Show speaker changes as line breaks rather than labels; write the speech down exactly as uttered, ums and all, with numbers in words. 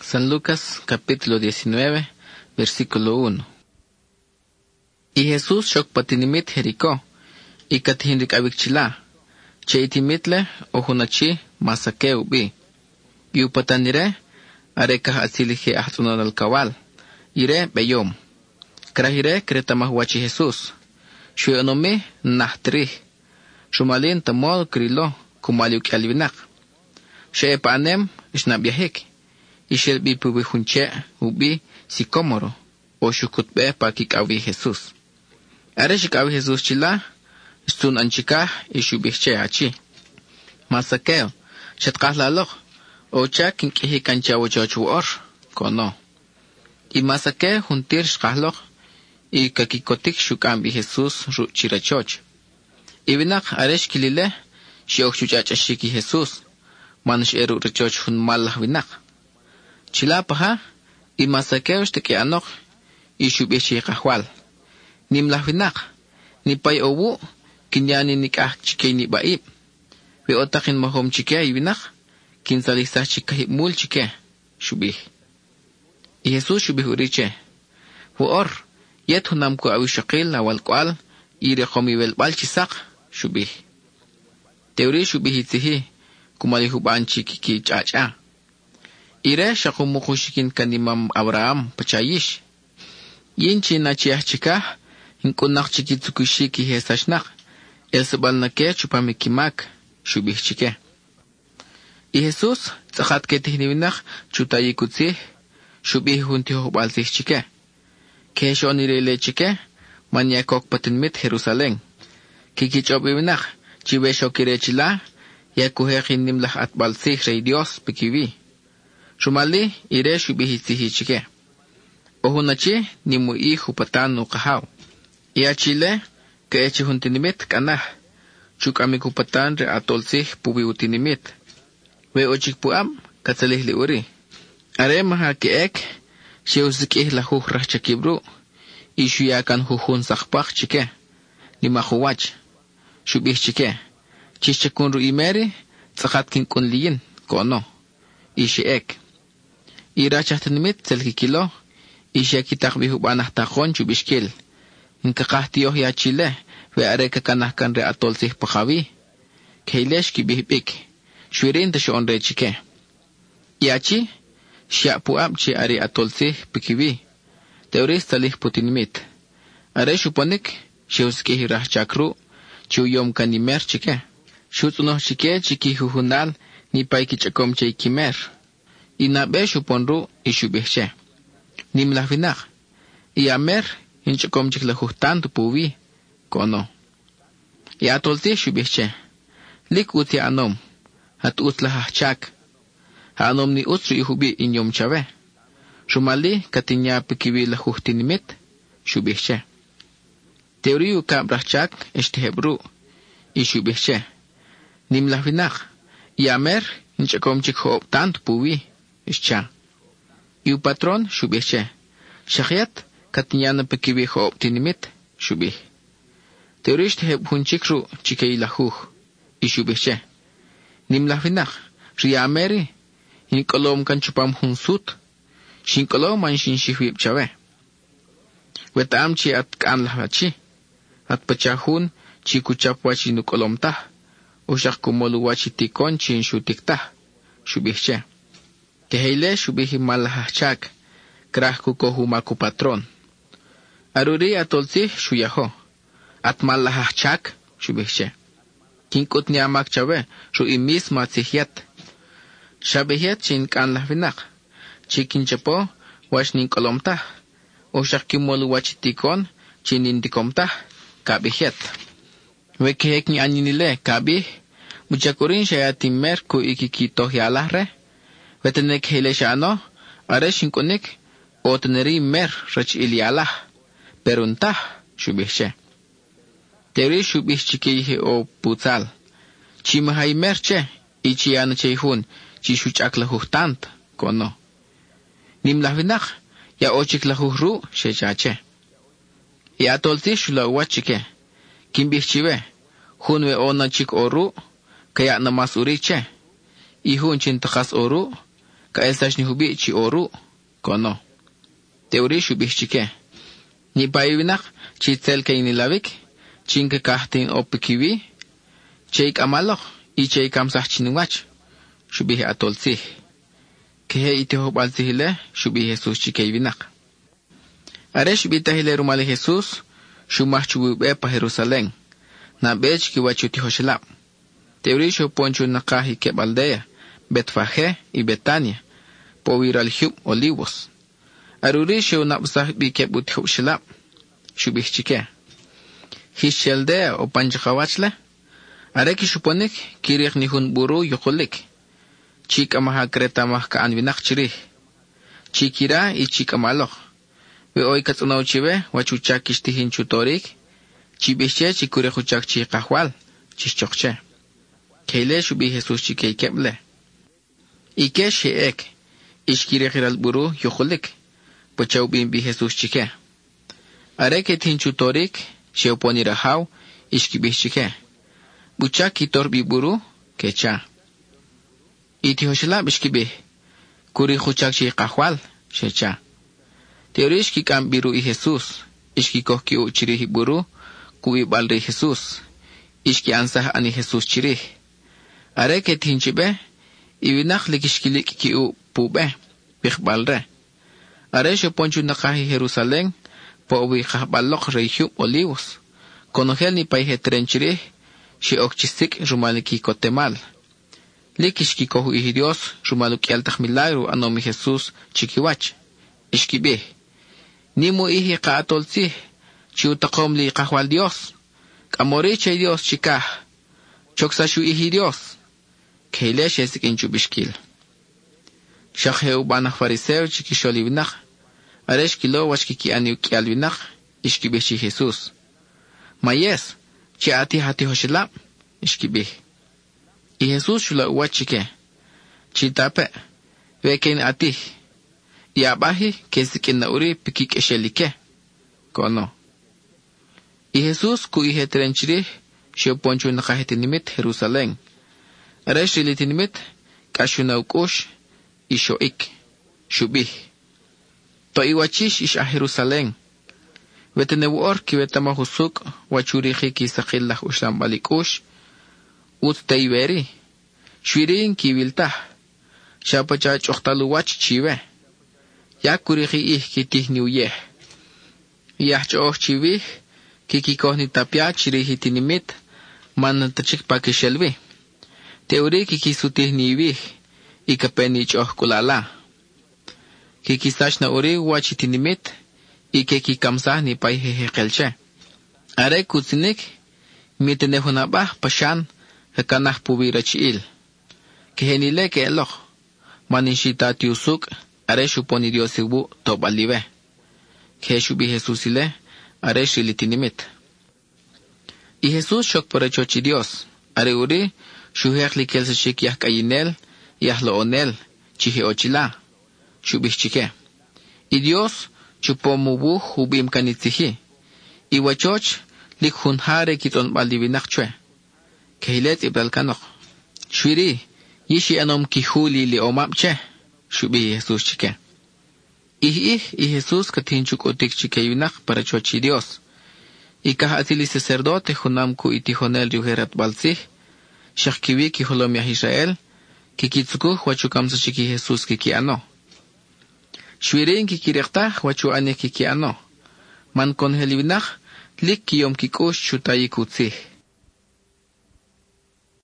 San Lucas capítulo diecinueve, versículo uno. Y Jesús xokpatinimit Jericó, y katihinrik avikchila, che itimitle ojunachi masake ubi. Y upatanire, arekah asilije ahtunon al kawal, ire beyom. Krahire kretamahwachi Jesús, shuyonomi nahtrih, shumalin tamol krilo, kumaliuk alvinak. She panem isnabyahik. Ishel bi pubi hunche ubi sicómoro o shukutbe pa kikawi Jesús. Are shikawi Jesús chila stun anchika ishubihche achi. Masakeo shatkahlalok o cha kinkihi kancha wachochu or kono. I masake huntir shkahlok i kakikotik shukam bi Jesús ru chirachoch. Ibinak aresh kilile shiok chuchachashiki Jesús manish eru richoch hun malah winak. Chilapaha, y masakeos te que anok, y shubishi kahwal. Nim lahvinak, ni pay owu, kinyani nikah chike ni baib. We otakin mahom chike ibinak, kinsalisa chike mul chike, shubih. Y Jesús shubih uriche. Huor, yet hunam ko awishakil awal kwal, y rekomi wel bal chisak, shubih. Teori shubih itihi, kumalihuban chikiki chacha. Ire shakumukushikin kanimam Abraham pachayish. Yinchi na chiah chika, hinkunak chikitsukushiki hesashnak, el sabal na ke chupamikimak, shubih chike. Y Jesús, tsakat ke tihniwinak, chutayikutsih, shubih huntihubal sih chike. Kesho nirele chike, manyakok patinmit Jerusalem. Kikichobiwinak, chiwesho kirechila, yakuhekin nimlah atbal sih rey Dios pikiwi. Shumali ire shubihisihi chike. Ohunachi ni mui hupatan no kahaw. Ia chile ke echi huntinimit kanah. Chukami kupatan re atolsih pubi utinimit. We ochik puam katsalih li uri. Are maha ke ek sheuzikih lahuh rachakibru. Ishu yakan huhun sakpak chike. Ni mahuwach. Shubih chike. Chishchakun ru imeri tsakat kinkun liyin kono. Ishi ek. Ira chahtanimit selkikilo, isya kitak bihubanah takon chubishkil. Hinkakahtiyoh ya chile, we areka kanahkan re atol sih pakawi. Kailesh ki bihibik, shwirin tasyo onre chike. Iachi, siya puab chi ari atol sih pikiwi. Teoris talih putinimit. Are shuponik, shiuski hirah chakru, chiuyom kanimer chike. Shutsunoh chike chiki huhunal, ni pai kichakom chay kimer. Inabe shuponru ishubihche. Nim lahvinak. Iamer hinchakom chiklahuhtan tupuwi. Kono. Iatolti shubihche. Lik uti anom. Hat utlahachak. Ha anom ni utru ihubi inyom chave. Shumali katinya pikiwi lahuhtinimit. Shubihche. Teoriu kabrachak ishtehebru. Ishubihche. Nim lahvinak. Iamer hinchakom chikhooptan tupuwi. Ischa. Iu patron shubihche. Shakyat katinyana pekiwi ho optinimit shubih. Teorish teheb hunchikru chikei lahuh. Ishubihche. Nim lahvinak. Riameri. Hinkolom kan chupam hunsut. Shinkolom man shinshihwib chave. Wetam chi at kaan lahvachi. At pachahun chi kuchapwa chi nukolom tah. Ushak kumoluwa chi tikon chi inshutik tah. Shubihche. Keheile shubihi malahachak, krah kukohu maku patron. Aruri atolsi shuyaho, at malahachak shubihche. Kinkut niamak chave, shu imis matsihiat. Shabihiat chin kan lahvinak, chikin chapo, wash ninkolomtah, ushak kimolu wachitikon, chin indikomtah, kabihiat. Wekehek ni aninile kabih, muchakurin shayatimer ku ikikitoh yalahre, Wetenek hele shano, are shinkonik, o teneri mer rach ilialah, peruntah, shubihche. Teri shubih chikihe o putzal. Chimahay merche, ichiana chehun, chishuchak lahuhtant, kono. Nim lahvinak, ya ochik lahuhru, shechache. Ya tolti shula wachike. Kimbihchive, hunwe ona chik oru, kaya namas uriche. Ihun chintakas oru, ka elsash ni hubi chi oru, kono. Teori shubih chike. Ni paiwinak, chi tsel kay nilavik, chinka kahtin opikiwi, cheik amalok, i cheik amsah chinungwach, shubih atolsih. Kehe iti hobalsihile, shubih Jesus chike winak. Are shubih tahile rumali Jesus, shumah chubube pa Jerusalén, na bech kiwachuti hoshelap. Teori shu poncho nakahi kebaldea, Betfagé y Betania, po ir al Hub Olivos. Aruri shu napsah bi kebut hubshelap, shubih chike. Hisheldea o panchakawachle, areki shuponik kirich nihun buru yukulik. Chik amaha kreta mah ka anvinak chirih. Chikira y chik amalok. We oy katsunaw chive, wachuchak ishtihin chutorik, chibishche chikure chuchak chikahwal, chichokche. Keile shubih Jesus chike keble. Ike sheek, ishkire giral buru yukulik, pochaw bin bi Jesus chike. Areke tin chutorik, sheoponi rahaw, ishkibih chike. Buchak kitor bi buru, kecha. Iti hoshelab ishkibih, kuri chuchak chikahwal, shecha. Teorish ki kam biru i Jesus, ishki koh ki u chirih buru, kui balri Jesus, ishki ansah ani Jesus chirih. Areke tin chibe, iwinak likishkilik ki u pube, bikhbalre. Are shu ponchu nakahi Jerusalén, po uwi kahbalok reyhub Olivos. Konogel ni paihe trenchirih, shi okchisik rumaliki kotemal. Likishki kohu ihi Dios, rumaluk yaltak milagro anomi Jesus chikiwach. Ishkibih. Nimu ihi kaatolsih, chiutakom li kahwal Dios. Kamori chay Dios chikah. Choksashu ihi Dios. Keile shesik inchu bishkil. Shakheu banach fariseo chikisholi vinach. Aresh kilo wachkiki ani ukial vinach. Ishkibih chi Jesus. Mayes, chi ati hati hoshilap. Ishkibih. I Jesus shula uwachike. Chi tape. Weken atih. Iabahi kesikin na uri pikik eshelike. Kono. I Jesus ku ihe trenchiri shio poncho nakahitinimit Jerusalén. Aresh ilitinimit kashuna ukush isho ik. Shubih. To iwachish ish a Jerusalén. Wetenebuor ki wetama husuk wachurihi ki sakillah usham balikush. Ut taiberi. Shwirin ki wiltah. Shapachach ochtalu wach chive. Ya kurihi ih kitih niuyeh. Yah choch chivih, kikikoh ni tapia chirihi tinimit, man tachik pakishelvi. Teori kikisutih niwih, ikapeni choch kulala. Kikisash na uri wachi tinimit, ikekikamsah ni paihehekelche. Are kutsinik, mitenehunabah pashan, hekanah pubira chiil. Kehenile ke eloch, manishita tiusuk, are shuponi Dios ibu top alive. Ke shubi Jesus ile, are shilitinimit. I Jesus shok parachochi Dios, are uri, shuhek likel se shik yah kayinel, yah loonel, chihe ochila, shubih chike. I Dios, chupo mubu hubim kanitihi. I wachoch, lik hunhare kiton balivinak chwe. Ke hilet ibral kanok. Shwiri, yishi anom kihuli li omapche. Shubi Jesus chike. Ih ih y Jesus katinchuk otik chike yunak para chochi Dios. Y kahatili sacerdote hunam ku itijonel yuherat balsih. Shakkiwi ki holom yah Israel. Kikitsuku huachukam sa chiki Jesus kiki ano. Shwirin kikirekta huachu ane kiki ano. Man kon heliwinak lik kiyom kikush chutayi kutsih.